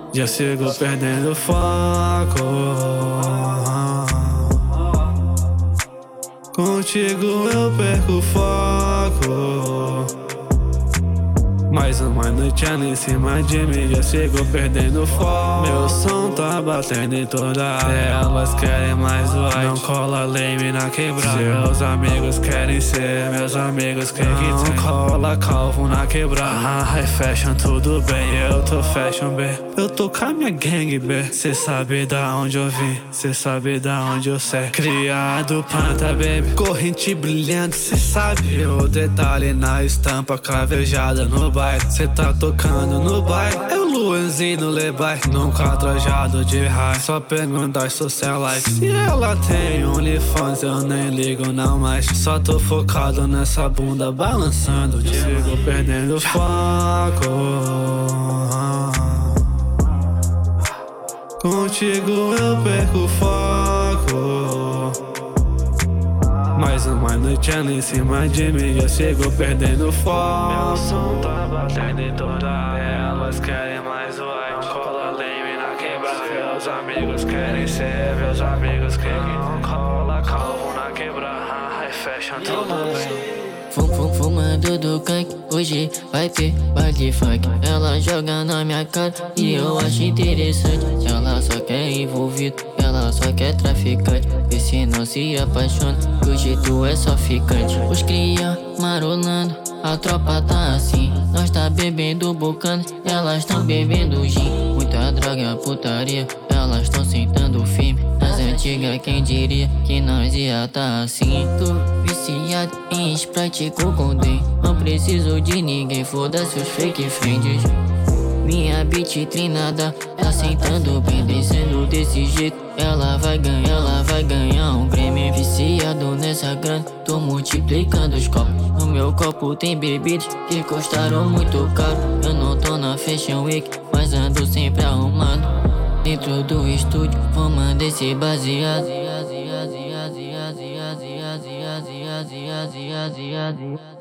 Já chegou perdendo foco. Contigo eu perco o foco. Mais uma noite ela em cima de mim, já chegou perdendo foco. Meu som tá batendo em toda a área. Elas querem mais white, não cola lame na quebrada. Seus amigos querem ser, meus amigos querem que não cola calvo na quebrada. High fashion tudo bem, eu tô fashion B. Eu tô com a minha gang B. Cê sabe da onde eu vim, cê sabe da onde eu sei. Criado planta baby, corrente brilhante, cê sabe. O detalhe na estampa cravejada no bairro. Cê tá tocando no bairro, eu Luanzinho no Lebai. Nunca trajado de high, só perguntar socialite. Se ela tem OnlyFans eu nem ligo não mais. Só tô focado nessa bunda balançando. Sigo perdendo foco. Contigo eu perco o foco. Mais uma noite ela em cima de mim, já chegou perdendo foco. Meu som tá batendo em toda a área. Elas querem mais white, cola lame na quebrada. Meus amigos querem ser, meus amigos querem não cola calvo na quebrada. High fashion tudo bem. Fumando do canque, hoje vai ter baile funk. Ela joga na minha cara e eu acho interessante. Ela só quer envolvido, ela só quer traficante. Vê se não se apaixona, que hoje tu é só ficante. Os cria marolando, a tropa tá assim. Nós tá bebendo bocana, elas tão bebendo gin. Muita droga, putaria, elas tão sentando firme. Nas antigas quem diria que nós ia tá assim. Tô viciado em Sprite com Condém. Não preciso de ninguém, foda-se os fake friends. Minha beat treinada tá sentando bem, descendo desse jeito. Ela vai ganhar um Grammy. Viciado nessa grana, tô multiplicando os copos. No meu copo tem bebidas que custaram muito caro. Eu não tô na Fashion Week, mas ando sempre arrumado. Dentro do estúdio, fumando esse baseado.